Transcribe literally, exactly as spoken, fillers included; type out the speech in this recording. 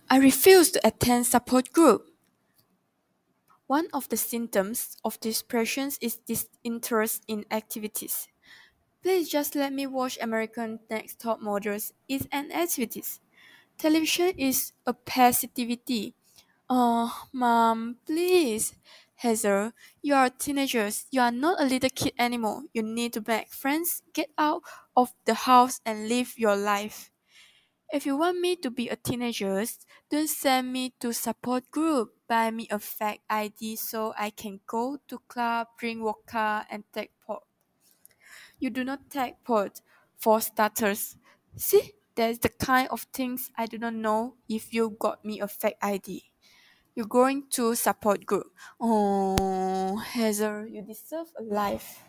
I refuse to attend support group. One of the symptoms of depression is disinterest in activities. Please just let me watch American Next Top Models is an activity. Television is a passivity. Oh, mom, please. Heather, you are teenagers. You are not a little kid anymore. You need to make friends, get out of the house and live your life. If you want me to be a teenager, don't send me to support group. Buy me a fake I D so I can go to club, drink vodka, and take pot. You do not take part for starters. See, that's the kind of things I do not know if you got me a fake I D. You're going to support group. Oh, Heather, you deserve a life.